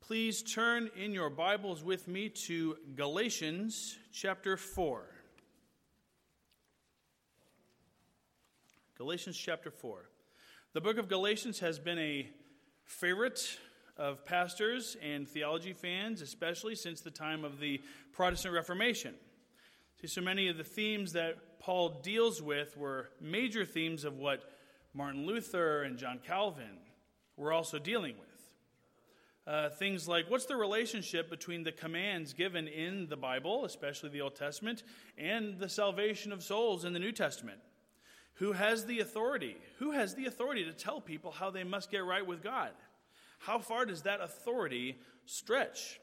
Please turn in your Bibles with me to Galatians chapter 4. Galatians chapter 4. The book of Galatians has been a favorite of pastors and theology fans, especially since the time of the Protestant Reformation. See, so many of the themes that Paul deals with were major themes of what Martin Luther and John Calvin were also dealing with. Things like, what's the relationship between the commands given in the Bible, especially the Old Testament, and the salvation of souls in the New Testament? Who has the authority? Who has the authority to tell people how they must get right with God? How far does that authority stretch?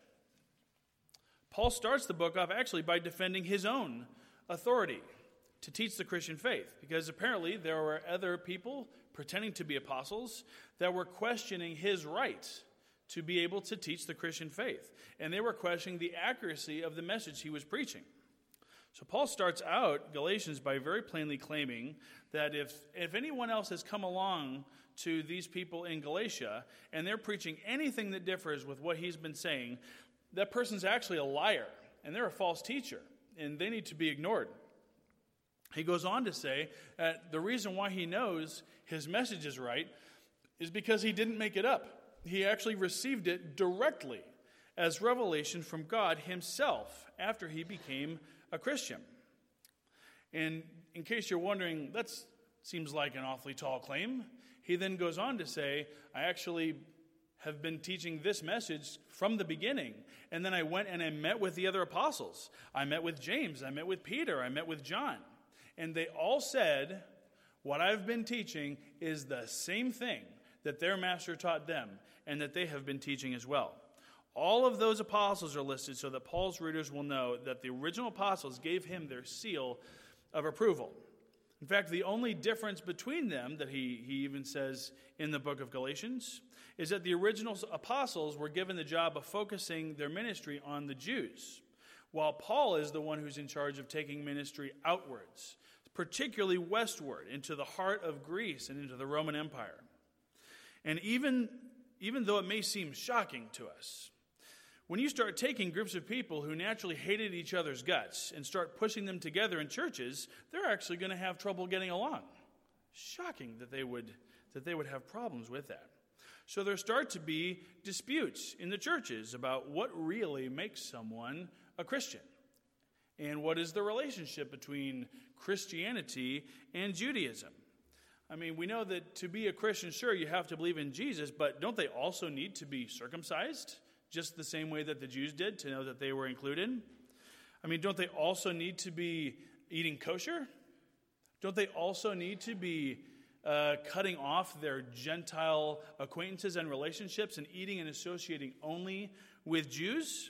Paul starts the book off actually by defending his own authority to teach the Christian faith, because apparently there were other people pretending to be apostles that were questioning his right to be able to teach the Christian faith. And they were questioning the accuracy of the message he was preaching. So Paul starts out Galatians by very plainly claiming that if anyone else has come along to these people in Galatia and they're preaching anything that differs with what he's been saying, that person's actually a liar and they're a false teacher and they need to be ignored. He goes on to say that the reason why he knows his message is right is because he didn't make it up. He actually received it directly as revelation from God himself after he became a Christian. And in case you're wondering, that seems like an awfully tall claim. He then goes on to say, I actually have been teaching this message from the beginning. And then I went and I met with the other apostles. I met with James. I met with Peter. I met with John. And they all said, what I've been teaching is the same thing that their master taught them and that they have been teaching as well. All of those apostles are listed so that Paul's readers will know that the original apostles gave him their seal of approval. In fact, the only difference between them that he even says in the book of Galatians is that the original apostles were given the job of focusing their ministry on the Jews, while Paul is the one who's in charge of taking ministry outwards, particularly westward into the heart of Greece and into the Roman Empire. And even though it may seem shocking to us, when you start taking groups of people who naturally hated each other's guts and start pushing them together in churches, they're actually going to have trouble getting along. Shocking that they would have problems with that. So there start to be disputes in the churches about what really makes someone a Christian and what is the relationship between Christianity and Judaism. I mean, we know that to be a Christian, sure, you have to believe in Jesus, but don't they also need to be circumcised just the same way that the Jews did to know that they were included? I mean, don't they also need to be eating kosher? Don't they also need to be cutting off their Gentile acquaintances and relationships and eating and associating only with Jews?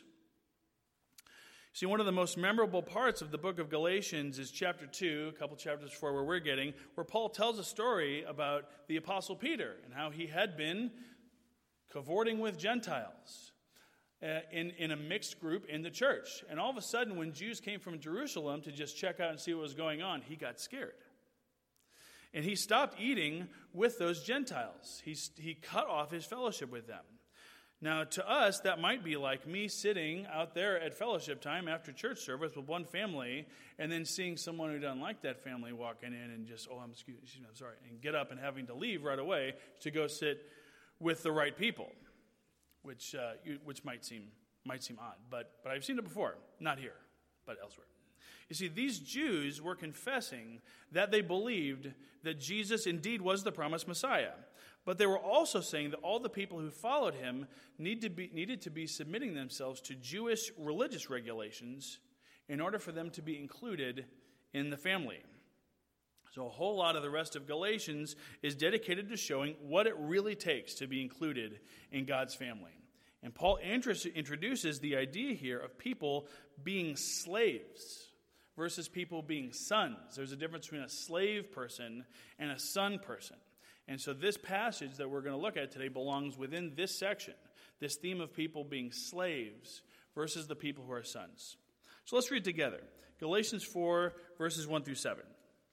See, one of the most memorable parts of the book of Galatians is chapter 2, a couple chapters before where we're getting, where Paul tells a story about the Apostle Peter and how he had been cavorting with Gentiles in a mixed group in the church. And all of a sudden, when Jews came from Jerusalem to just check out and see what was going on, he got scared. And he stopped eating with those Gentiles. He cut off his fellowship with them. Now, to us, that might be like me sitting out there at fellowship time after church service with one family and then seeing someone who doesn't like that family walking in and just, I'm sorry, and get up and having to leave right away to go sit with the right people, which might seem odd. But I've seen it before, not here, but elsewhere. You see, these Jews were confessing that they believed that Jesus indeed was the promised Messiah. But they were also saying that all the people who followed him needed to be submitting themselves to Jewish religious regulations in order for them to be included in the family. So a whole lot of the rest of Galatians is dedicated to showing what it really takes to be included in God's family. And Paul introduces the idea here of people being slaves versus people being sons. There's a difference between a slave person and a son person. And so this passage that we're going to look at today belongs within this section, this theme of people being slaves versus the people who are sons. So let's read together. Galatians 4, verses 1 through 7.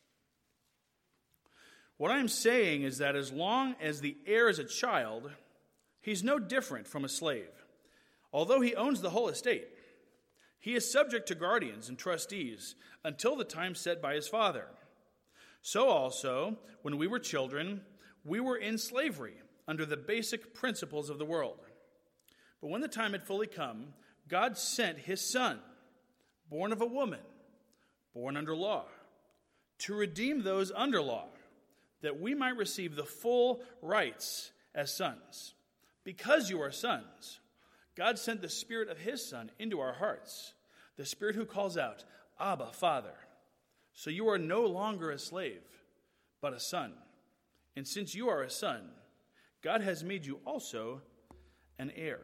What I'm saying is that as long as the heir is a child, he's no different from a slave, Although he owns the whole estate, he is subject to guardians and trustees until the time set by his father. So also, when we were children, we were in slavery under the basic principles of the world. But when the time had fully come, God sent his Son, born of a woman, born under law, to redeem those under law, that we might receive the full rights as sons. Because you are sons, God sent the Spirit of his Son into our hearts, the Spirit who calls out, Abba, Father. So you are no longer a slave, but a son. And since you are a son, God has made you also an heir.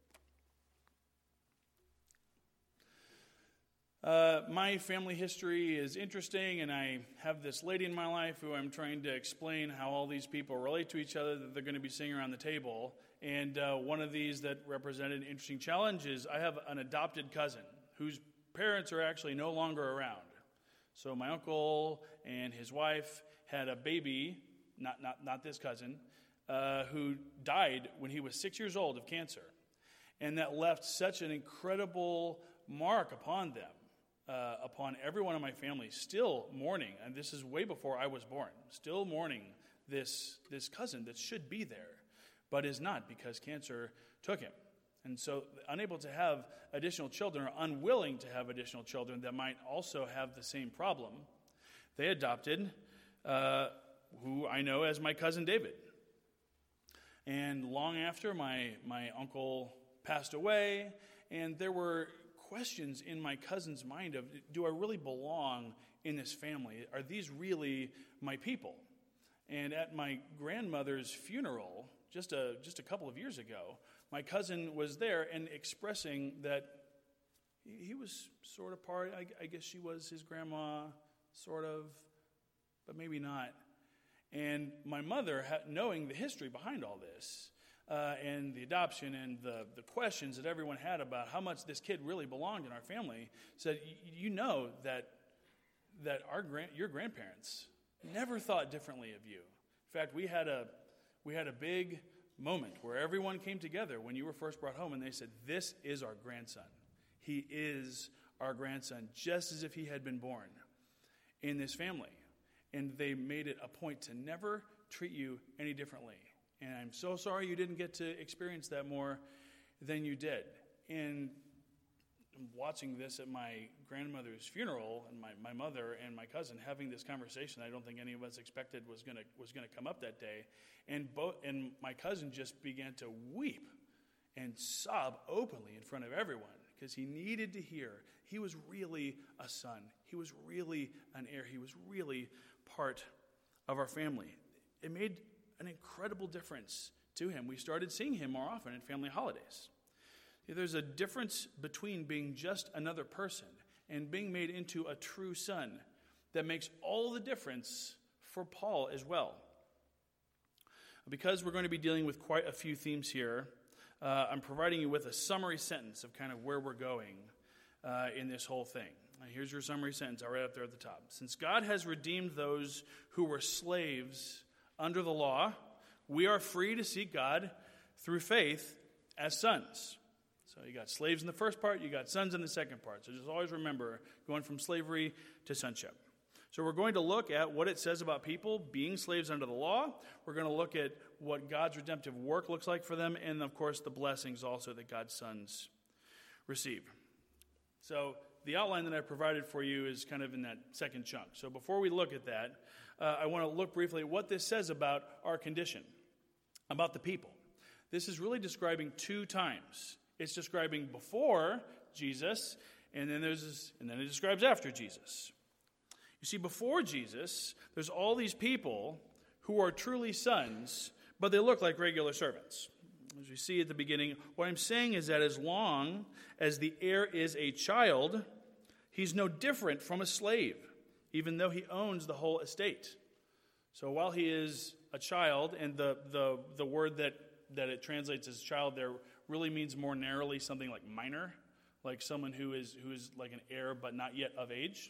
My family history is interesting, and I have this lady in my life who I'm trying to explain how all these people relate to each other, that they're going to be sitting around the table. And one of these that represented an interesting challenge is I have an adopted cousin whose parents are actually no longer around. So my uncle and his wife had a baby, not this cousin, who died when he was 6 years old of cancer. And that left such an incredible mark upon them. Upon everyone in my family, still mourning, and this is way before I was born, still mourning this cousin that should be there, but is not because cancer took him. And so unable to have additional children, or unwilling to have additional children that might also have the same problem, they adopted who I know as my cousin David. And long after my uncle passed away, and there were questions in my cousin's mind of, do I really belong in this family? Are these really my people? And at my grandmother's funeral, just a couple of years ago, my cousin was there and expressing that he was sort of part, I guess she was his grandma, sort of, but maybe not. And my mother, knowing the history behind all this, and the adoption and the questions that everyone had about how much this kid really belonged in our family, said, you know that your grandparents never thought differently of you. In fact, we had a big moment where everyone came together when you were first brought home, and they said, this is our grandson. He is our grandson, just as if he had been born in this family. And they made it a point to never treat you any differently. And I'm so sorry you didn't get to experience that more than you did. And watching this at my grandmother's funeral, and my mother and my cousin having this conversation, I don't think any of us expected was going to come up that day. And my cousin just began to weep and sob openly in front of everyone because he needed to hear he was really a son. He was really an heir. He was really part of our family. It made an incredible difference to him. We started seeing him more often at family holidays. There's a difference between being just another person and being made into a true son that makes all the difference for Paul as well. Because we're going to be dealing with quite a few themes here, I'm providing you with a summary sentence of kind of where we're going in this whole thing. Here's your summary sentence. I'll write up there at the top. Since God has redeemed those who were slaves under the law, we are free to seek God through faith as sons. So you got slaves in the first part, you got sons in the second part. So just always remember going from slavery to sonship. So we're going to look at what it says about people being slaves under the law. We're going to look at what God's redemptive work looks like for them, and of course the blessings also that God's sons receive. So the outline that I provided for you is kind of in that second chunk. So before we look at that, I want to look briefly at what this says about our condition, about the people. This is really describing two times. It's describing before Jesus, and then it describes after Jesus. You see, before Jesus, there's all these people who are truly sons, but they look like regular servants. As we see at the beginning, what I'm saying is that as long as the heir is a child, he's no different from a slave, even though he owns the whole estate. So while he is a child, and the word that it translates as child there really means more narrowly something like minor, like someone who is like an heir but not yet of age.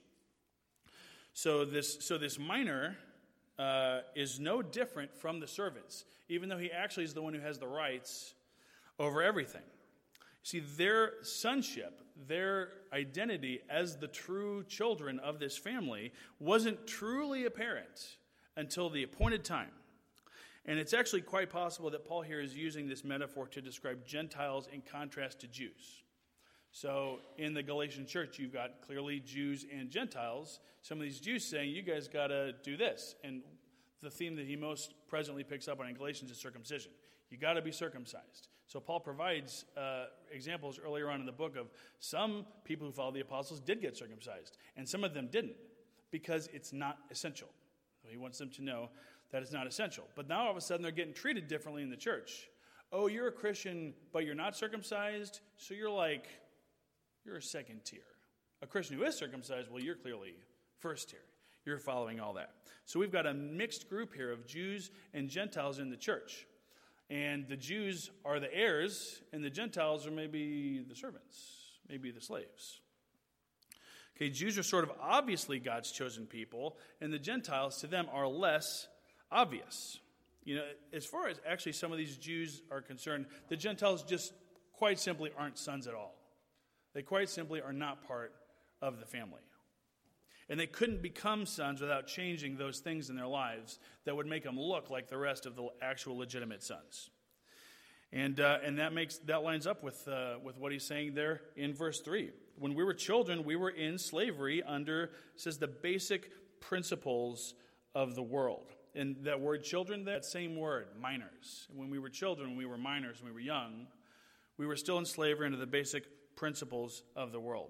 So this minor is no different from the servants, even though he actually is the one who has the rights over everything. See, their sonship, their identity as the true children of this family wasn't truly apparent until the appointed time. And it's actually quite possible that Paul here is using this metaphor to describe Gentiles in contrast to Jews. So in the Galatian church, you've got clearly Jews and Gentiles. Some of these Jews saying, you guys got to do this. And the theme that he most presently picks up on in Galatians is circumcision. You got to be circumcised. So Paul provides examples earlier on in the book of some people who followed the apostles did get circumcised, and some of them didn't, because it's not essential. So he wants them to know that it's not essential. But now all of a sudden they're getting treated differently in the church. Oh, you're a Christian, but you're not circumcised, so you're a second tier. A Christian who is circumcised, well, you're clearly first tier. You're following all that. So we've got a mixed group here of Jews and Gentiles in the church. And the Jews are the heirs, and the Gentiles are maybe the servants, maybe the slaves. Okay, Jews are sort of obviously God's chosen people, and the Gentiles to them are less obvious. You know, as far as actually some of these Jews are concerned, the Gentiles just quite simply aren't sons at all. They quite simply are not part of the family. And they couldn't become sons without changing those things in their lives that would make them look like the rest of the actual legitimate sons. And that lines up with what he's saying there in verse 3. When we were children, we were in slavery under, it says, the basic principles of the world. And that word children, that same word, minors. When we were children, when we were minors, when we were young, we were still in slavery under the basic principles of the world.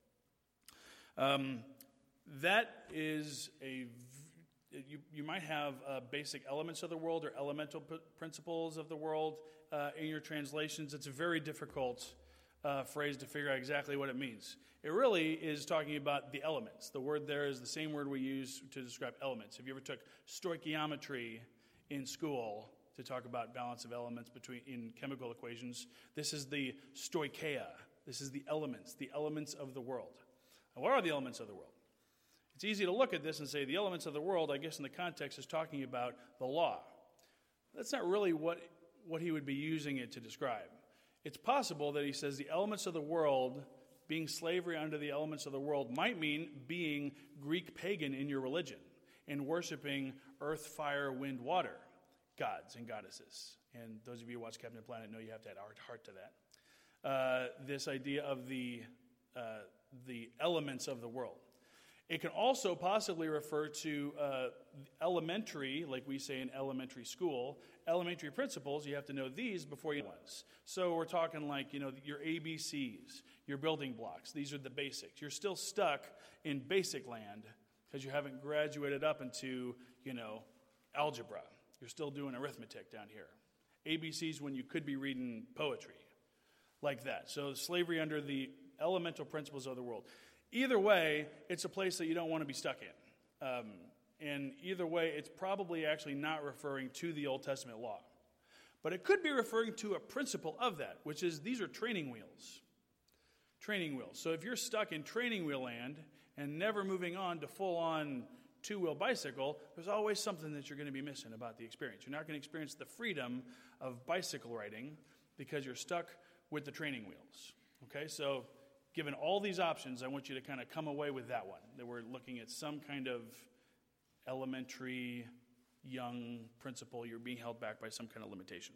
That is you might have basic elements of the world or elemental principles of the world in your translations. It's a very difficult phrase to figure out exactly what it means. It really is talking about the elements. The word there is the same word we use to describe elements. If you ever took stoichiometry in school to talk about balance of elements in chemical equations, this is the stoicheia. This is the elements of the world. And what are the elements of the world? It's easy to look at this and say the elements of the world, I guess in the context, is talking about the law. That's not really what he would be using it to describe. It's possible that he says the elements of the world, being slavery under the elements of the world, might mean being Greek pagan in your religion and worshiping earth, fire, wind, water gods and goddesses. And those of you who watch Captain Planet know you have to add heart to that. This idea of the elements of the world. It can also possibly refer to elementary, like we say in elementary school, elementary principles. You have to know these before you know ones. So we're talking like, your ABCs, your building blocks. These are the basics. You're still stuck in basic land because you haven't graduated up into, algebra. You're still doing arithmetic down here. ABCs when you could be reading poetry, like that. So slavery under the elemental principles of the world. Either way, it's a place that you don't want to be stuck in. And either way, it's probably actually not referring to the Old Testament law. But it could be referring to a principle of that, which is these are training wheels. Training wheels. So if you're stuck in training wheel land and never moving on to full-on two-wheel bicycle, there's always something that you're going to be missing about the experience. You're not going to experience the freedom of bicycle riding because you're stuck with the training wheels. Okay, so given all these options, I want you to kind of come away with that one, that we're looking at some kind of elementary, young principle. You're being held back by some kind of limitation.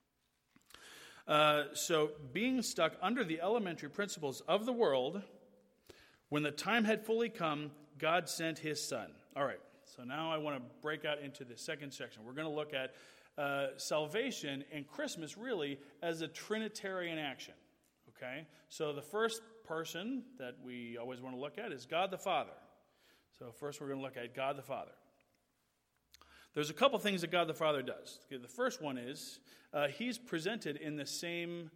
So being stuck under the elementary principles of the world, when the time had fully come, God sent his Son. All right, so now I want to break out into the second section. We're going to look at salvation and Christmas really as a Trinitarian action. Okay, so the first person that we always want to look at is God the Father. So first we're going to look at God the Father. There's a couple things that God the Father does. Okay, the first one is he's presented in the same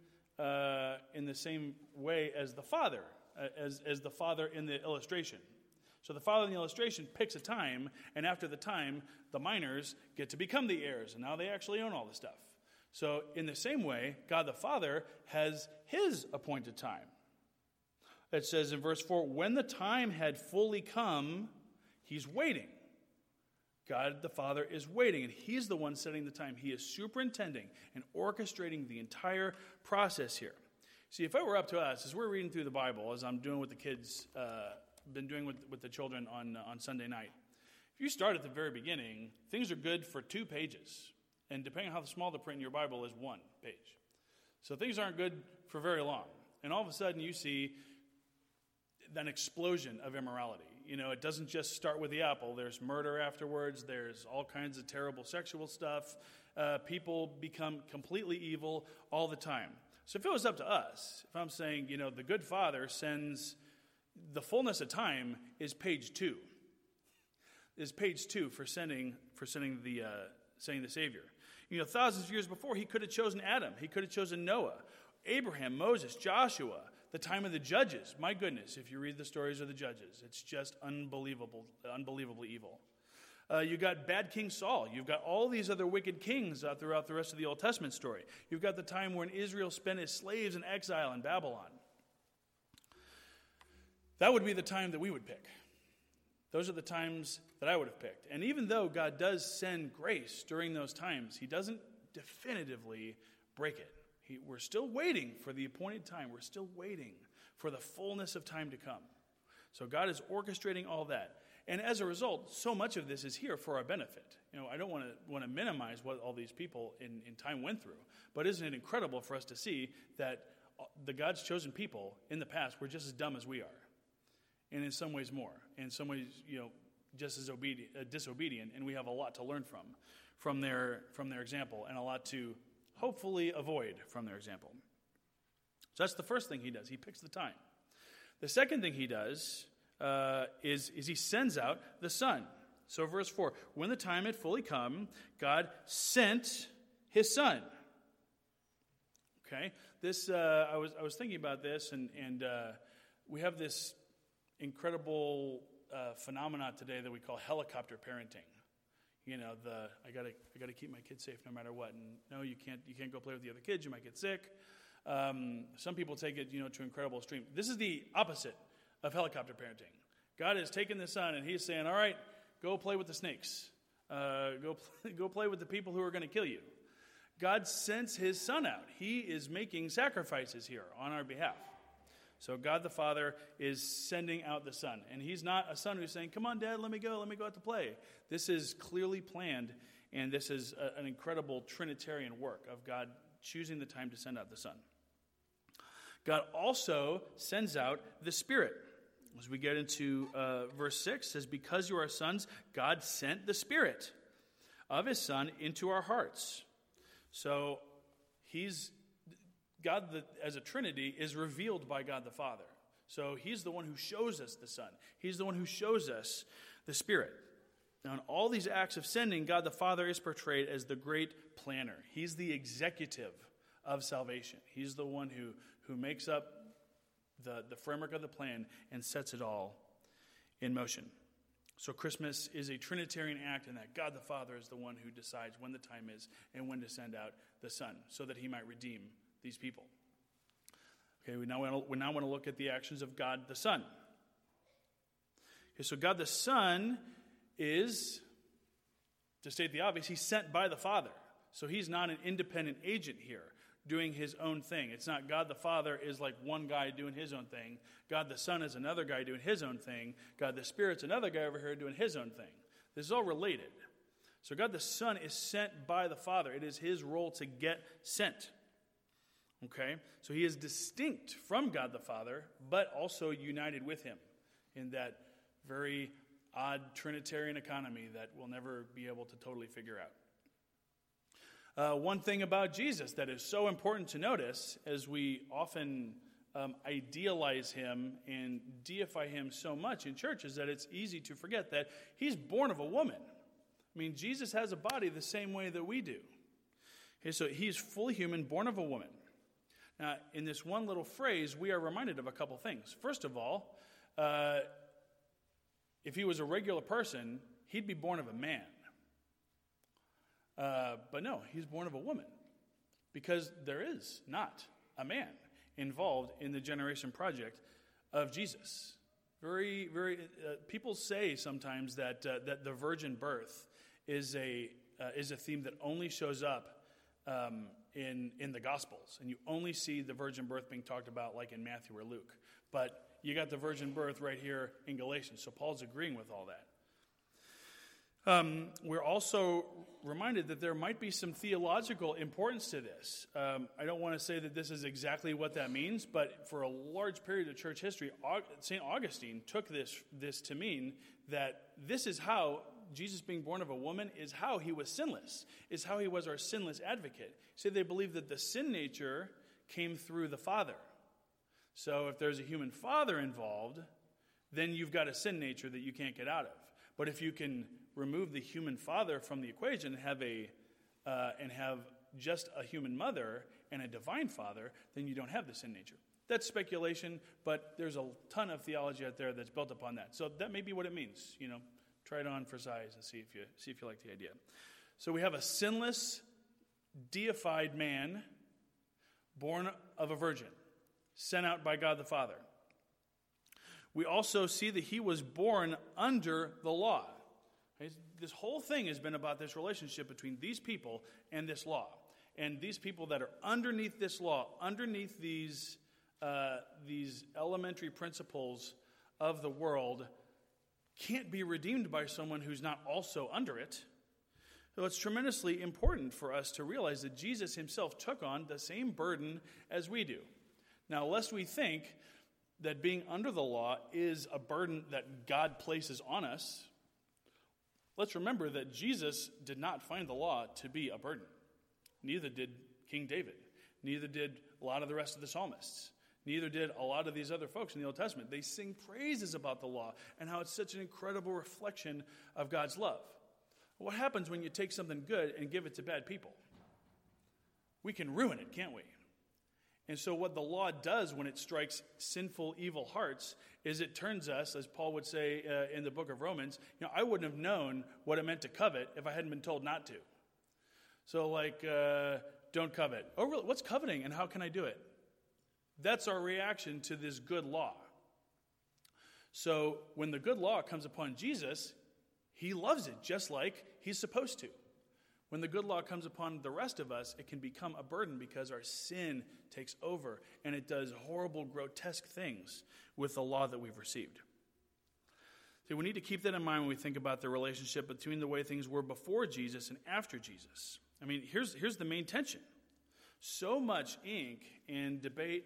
way as the Father, as the Father in the illustration. So the Father in the illustration picks a time, and after the time, the minors get to become the heirs, and now they actually own all the stuff. So in the same way, God the Father has his appointed time. It says in verse 4, when the time had fully come, he's waiting. God the Father is waiting, and he's the one setting the time. He is superintending and orchestrating the entire process here. See, if it were up to us, as we're reading through the Bible, as I'm doing with the kids, been doing with the children on Sunday night, if you start at the very beginning, things are good for 2 pages. And depending on how small the print in your Bible is, 1 page. So things aren't good for very long. And all of a sudden you see an explosion of immorality. It doesn't just start with the apple. There's murder afterwards. There's all kinds of terrible sexual stuff. People become completely evil all the time. So if it was up to us, if I'm saying, the good Father sends, the fullness of time is page 2. Is page 2 for sending the Savior. Thousands of years before, he could have chosen Adam. He could have chosen Noah, Abraham, Moses, Joshua, the time of the judges. My goodness, if you read the stories of the judges, it's just unbelievably evil. You got bad King Saul. You've got all these other wicked kings throughout the rest of the Old Testament story. You've got the time when Israel spent as slaves in exile in Babylon. That would be the time that we would pick. Those are the times that I would have picked. And even though God does send grace during those times, he doesn't definitively break it. We're still waiting for the appointed time. We're still waiting for the fullness of time to come. So God is orchestrating all that. And as a result, so much of this is here for our benefit. I don't want to minimize what all these people in time went through. But isn't it incredible for us to see that the God's chosen people in the past were just as dumb as we are? And in some ways more. In some ways, just as disobedient. And we have a lot to learn from their example, and a lot to hopefully avoid from their example. So that's the first thing he does. He picks the time. The second thing he does is he sends out the Son. So verse 4, when the time had fully come, God sent his Son. Okay, this I was thinking about this, and we have this incredible phenomena today that we call helicopter parenting. I gotta keep my kids safe no matter what. And no, you can't go play with the other kids. You might get sick. Some people take it, to incredible extreme. This is the opposite of helicopter parenting. God has taken the Son and he's saying, all right, go play with the snakes. Go play with the people who are going to kill you. God sends his Son out. He is making sacrifices here on our behalf. So God the Father is sending out the Son. And he's not a son who's saying, come on, Dad, let me go out to play. This is clearly planned, and this is an incredible Trinitarian work of God choosing the time to send out the Son. God also sends out the Spirit. As we get into verse 6, it says, because you are sons, God sent the Spirit of his Son into our hearts. So God, as a Trinity, is revealed by God the Father. So he's the one who shows us the Son. He's the one who shows us the Spirit. Now, in all these acts of sending, God the Father is portrayed as the great planner. He's the executive of salvation. He's the one who makes up the framework of the plan and sets it all in motion. So Christmas is a Trinitarian act in that God the Father is the one who decides when the time is and when to send out the Son so that he might redeem these people. Okay, we now want to look at the actions of God the Son. Okay, so God the Son is, to state the obvious, he's sent by the Father. So he's not an independent agent here doing his own thing. It's not God the Father is like one guy doing his own thing. God the Son is another guy doing his own thing. God the Spirit's another guy over here doing his own thing. This is all related. So God the Son is sent by the Father. It is his role to get sent. Okay? So he is distinct from God the Father, but also united with him in that very odd Trinitarian economy that we'll never be able to totally figure out. One thing about Jesus that is so important to notice, as we often idealize him and deify him so much in church, is that it's easy to forget that he's born of a woman. I mean, Jesus has a body the same way that we do. Okay, so he's fully human, born of a woman. Now, in this one little phrase, we are reminded of a couple things. First of all, if he was a regular person, he'd be born of a man. But no, he's born of a woman, because there is not a man involved in the generation project of Jesus. Very, very. People say sometimes that that the virgin birth is a theme that only shows up in the Gospels, and you only see the virgin birth being talked about like in Matthew or Luke. But you got the virgin birth right here in Galatians, so Paul's agreeing with all that. We're also reminded that there might be some theological importance to this. I don't want to say that this is exactly what that means, but for a large period of church history, St. Augustine took this to mean that this is how Jesus being born of a woman is how he was sinless, is how he was our sinless advocate. So they believe that the sin nature came through the Father. So if there's a human father involved, then you've got a sin nature that you can't get out of. But if you can remove the human father from the equation and have just a human mother and a divine father, then you don't have the sin nature. That's speculation, but there's a ton of theology out there that's built upon that. So that may be what it means. Try it on for size and see if you like the idea. So we have a sinless, deified man born of a virgin, sent out by God the Father. We also see that he was born under the law. This whole thing has been about this relationship between these people and this law. And these people that are underneath this law, underneath these elementary principles of the world, can't be redeemed by someone who's not also under it. So it's tremendously important for us to realize that Jesus himself took on the same burden as we do. Now, lest we think that being under the law is a burden that God places on us, let's remember that Jesus did not find the law to be a burden. Neither did King David. Neither did a lot of the rest of the psalmists. Neither did a lot of these other folks in the Old Testament. They sing praises about the law and how it's such an incredible reflection of God's love. What happens when you take something good and give it to bad people? We can ruin it, can't we? And so what the law does when it strikes sinful, evil hearts is it turns us, as Paul would say in the book of Romans, I wouldn't have known what it meant to covet if I hadn't been told not to. So don't covet. Oh, really? What's coveting and how can I do it? That's our reaction to this good law. So when the good law comes upon Jesus, he loves it just like he's supposed to. When the good law comes upon the rest of us, it can become a burden because our sin takes over and it does horrible, grotesque things with the law that we've received. So we need to keep that in mind when we think about the relationship between the way things were before Jesus and after Jesus. I mean, here's the main tension. So much ink and debate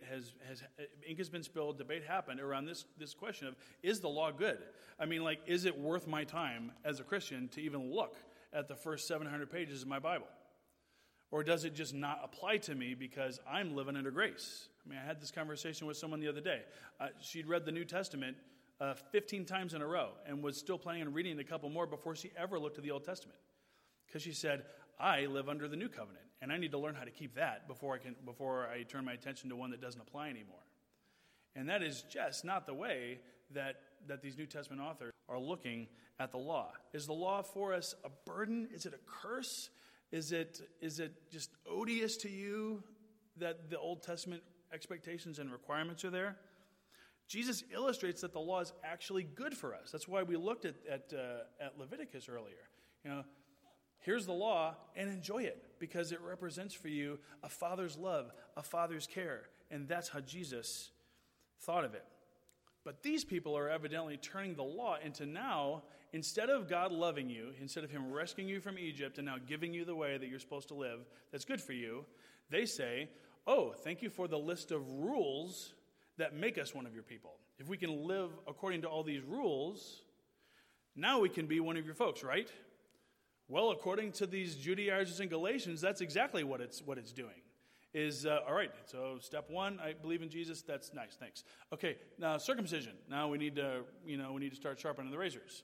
has been spilled, debate happened around this question of, is the law good? I mean, is it worth my time as a Christian to even look at the first 700 pages of my Bible? Or does it just not apply to me because I'm living under grace? I mean, I had this conversation with someone the other day. She'd read the New Testament 15 times in a row and was still planning on reading a couple more before she ever looked at the Old Testament. Because she said, I live under the New Covenant, and I need to learn how to keep that before I turn my attention to one that doesn't apply anymore. And that is just not the way that these New Testament authors are looking at the law. Is the law for us a burden? Is it a curse? Is it just odious to you that the Old Testament expectations and requirements are there? Jesus illustrates that the law is actually good for us. That's why we looked at Leviticus earlier. Here's the law, and enjoy it, because it represents for you a father's love, a father's care, and that's how Jesus thought of it. But these people are evidently turning the law into now, instead of God loving you, instead of him rescuing you from Egypt and now giving you the way that you're supposed to live that's good for you, they say, oh, thank you for the list of rules that make us one of your people. If we can live according to all these rules, now we can be one of your folks, right? Well, according to these Judaizers in Galatians, that's exactly what it's doing. All right, so step one, I believe in Jesus. That's nice, thanks. Okay, now circumcision. Now we need to start sharpening the razors.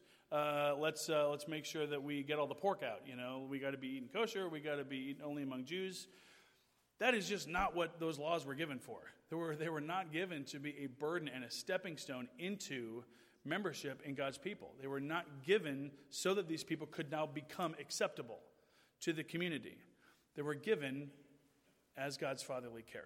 Let's make sure that we get all the pork out. We got to be eating kosher. We got to be eating only among Jews. That is just not what those laws were given for. They were not given to be a burden and a stepping stone into membership in God's people. They were not given so that these people could now become acceptable to the community. They were given as God's fatherly care.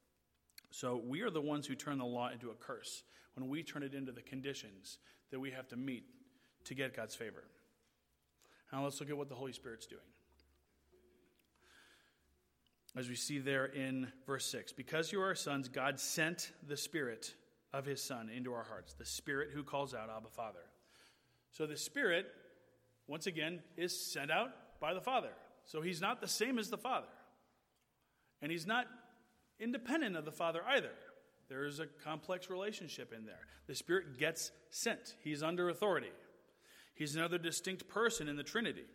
So we are the ones who turn the law into a curse when we turn it into the conditions that we have to meet to get God's favor. Now let's look at what the Holy Spirit's doing. as we see there in verse 6. Because you are sons, God sent the Spirit of his Son into our hearts, the Spirit who calls out, Abba, Father. So the Spirit, once again, is sent out by the Father. So he's not the same as the Father. And he's not independent of the Father either. There is a complex relationship in there. The Spirit gets sent. He's under authority. He's another distinct person in the Trinity.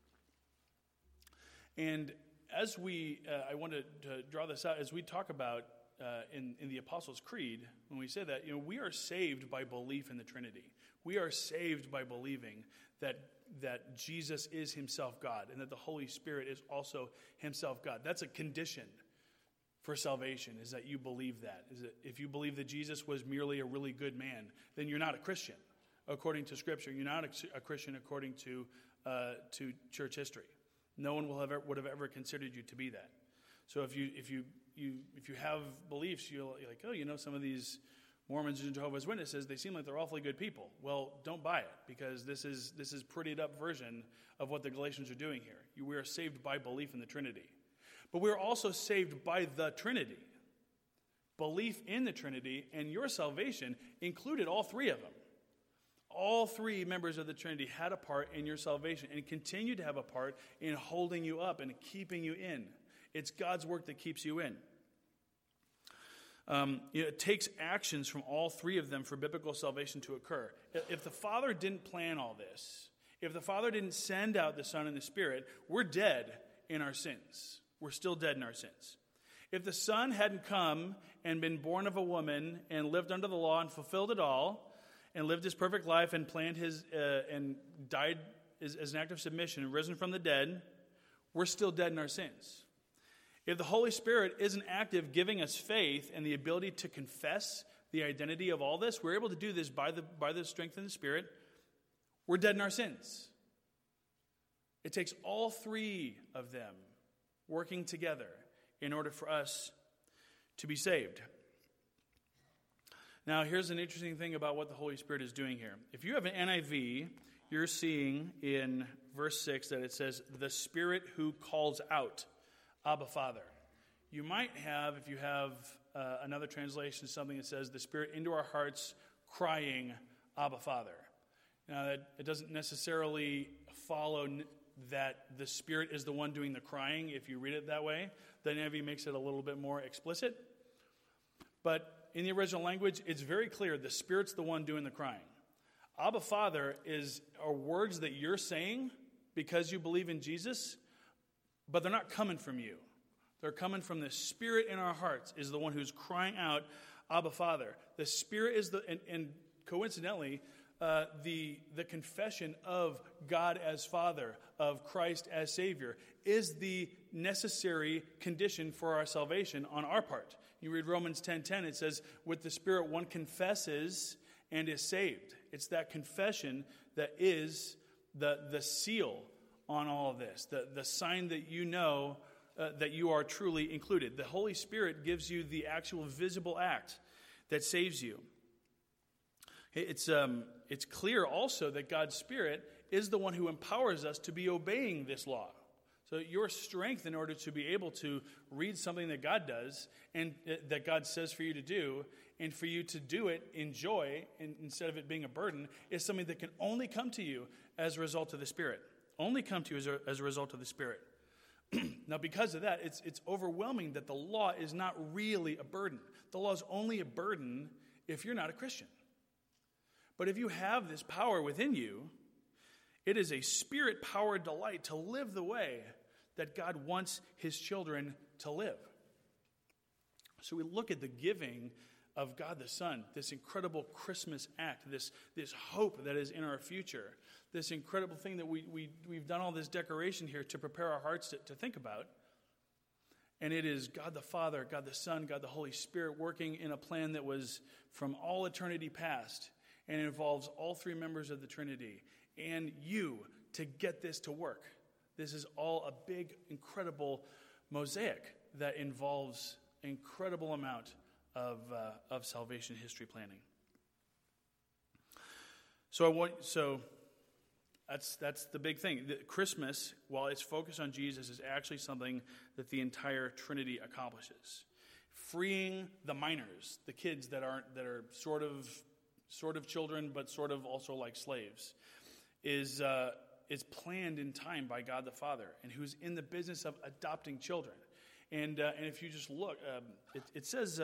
And as I wanted to draw this out, as we talk about in the Apostles' Creed, when we say that, we are saved by belief in the Trinity. We are saved by believing that Jesus is himself God and that the Holy Spirit is also himself God. That's a condition for salvation, is that you believe that. Is that if you believe that Jesus was merely a really good man, then you're not a Christian according to Scripture. You're not a Christian according to church history. No one would have ever considered you to be that. So if you have beliefs, you're like, some of these Mormons and Jehovah's Witnesses, they seem like they're awfully good people. Well, don't buy it, because this is prettied up version of what the Galatians are doing here. We are saved by belief in the Trinity. But we're also saved by the Trinity. Belief in the Trinity and your salvation included all three of them. All three members of the Trinity had a part in your salvation and continue to have a part in holding you up and keeping you in. It's God's work that keeps you in. It takes actions from all three of them for biblical salvation to occur. If the Father didn't plan all this, if the Father didn't send out the Son and the Spirit, we're dead in our sins. We're still dead in our sins. If the Son hadn't come and been born of a woman and lived under the law and fulfilled it all, and lived his perfect life and planned and died as an act of submission and risen from the dead, we're still dead in our sins. If the Holy Spirit isn't active giving us faith and the ability to confess the identity of all this, we're able to do this by the strength of the Spirit, we're dead in our sins. It takes all three of them working together in order for us to be saved. Now, here's an interesting thing about what the Holy Spirit is doing here. If you have an NIV, you're seeing in verse 6 that it says, the Spirit who calls out, Abba, Father. You might have, if you have another translation, something that says, the Spirit into our hearts crying, Abba, Father. Now, it doesn't necessarily follow that the Spirit is the one doing the crying, if you read it that way. The NIV makes it a little bit more explicit. But in the original language, it's very clear the Spirit's the one doing the crying. Abba, Father are words that you're saying because you believe in Jesus, but they're not coming from you. They're coming from the Spirit in our hearts, is the one who's crying out, Abba, Father. The Spirit is and coincidentally, the confession of God as Father, of Christ as Savior, is the necessary condition for our salvation on our part. You read Romans 10:10, it says, with the Spirit one confesses and is saved. It's that confession that is the seal on all of this, the sign that you know that you are truly included. The Holy Spirit gives you the actual visible act that saves you. It's clear also that God's Spirit is the one who empowers us to be obeying this law. So your strength in order to be able to read something that God does and that God says for you to do, and for you to do it in joy instead of it being a burden, is something that can only come to you as a result of the Spirit. Only come to you as a result of the Spirit. Now, because of that, it's overwhelming that the law is not really a burden. The law is only a burden if you're not a Christian. But if you have this power within you, it is a Spirit-powered delight to live the way that God wants his children to live. So we look at the giving of God the Son, this incredible Christmas act, this hope that is in our future, this incredible thing that we've done all this decoration here to prepare our hearts to think about. And it is God the Father, God the Son, God the Holy Spirit working in a plan that was from all eternity past, and it involves all three members of the Trinity and you to get this to work. This is all a big, incredible mosaic that involves an incredible amount of salvation history planning. So That's the big thing. Christmas, while it's focused on Jesus, is actually something that the entire Trinity accomplishes. Freeing the minors, the kids that are sort of children, but sort of also like slaves, is planned in time by God the Father, and who's in the business of adopting children. And if you just look, it says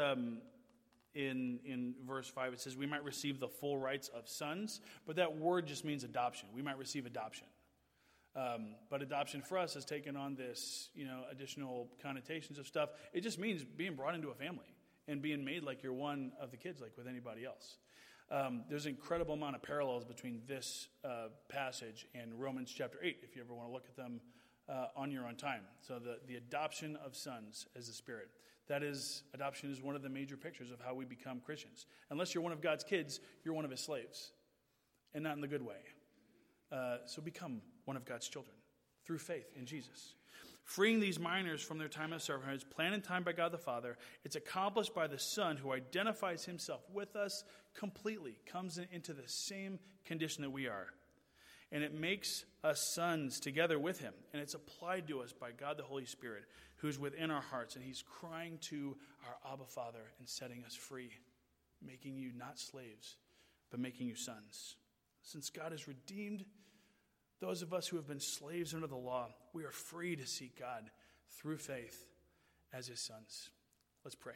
in verse 5, it says we might receive the full rights of sons, but that word just means adoption. We might receive adoption. But adoption for us has taken on this, additional connotations of stuff. It just means being brought into a family and being made like you're one of the kids, like with anybody else. There's an incredible amount of parallels between this passage and Romans chapter 8, if you ever want to look at them on your own time. So the adoption of sons as the Spirit. Adoption is one of the major pictures of how we become Christians. Unless you're one of God's kids, you're one of his slaves, and not in the good way. So become one of God's children through faith in Jesus. Freeing these minors from their time of servanthood is planned in time by God the Father. It's accomplished by the Son, who identifies himself with us completely, comes into the same condition that we are. And it makes us sons together with him. And it's applied to us by God the Holy Spirit, who's within our hearts. And he's crying to our Abba Father and setting us free, making you not slaves, but making you sons. Since God has redeemed those of us who have been slaves under the law, we are free to seek God through faith as his sons. Let's pray.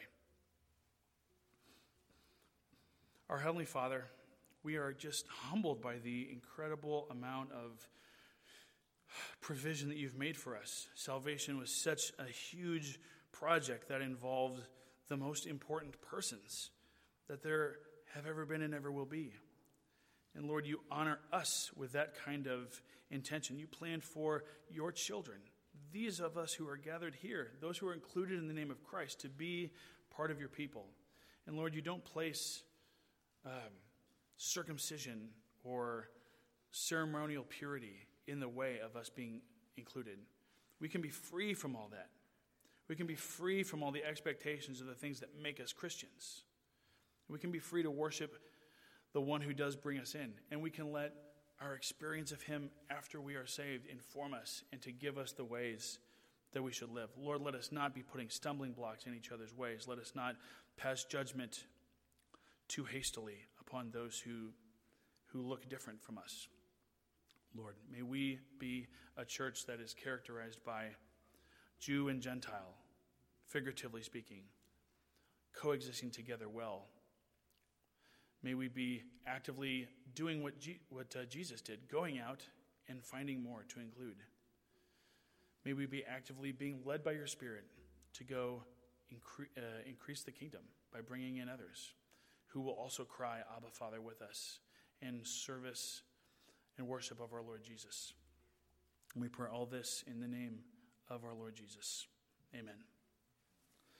Our Heavenly Father, we are just humbled by the incredible amount of provision that you've made for us. Salvation was such a huge project that involved the most important persons that there have ever been and ever will be. And Lord, you honor us with that kind of intention. You planned for your children, these of us who are gathered here, those who are included in the name of Christ, to be part of your people. And Lord, you don't place circumcision or ceremonial purity in the way of us being included. We can be free from all that. We can be free from all the expectations of the things that make us Christians. We can be free to worship the one who does bring us in. And we can let our experience of him after we are saved inform us and to give us the ways that we should live. Lord, let us not be putting stumbling blocks in each other's ways. Let us not pass judgment too hastily upon those who look different from us. Lord, may we be a church that is characterized by Jew and Gentile, figuratively speaking, coexisting together well. May we be actively doing what Jesus did, going out and finding more to include. May we be actively being led by your Spirit to go increase the kingdom by bringing in others who will also cry, Abba, Father, with us in service and worship of our Lord Jesus. And we pray all this in the name of our Lord Jesus. Amen.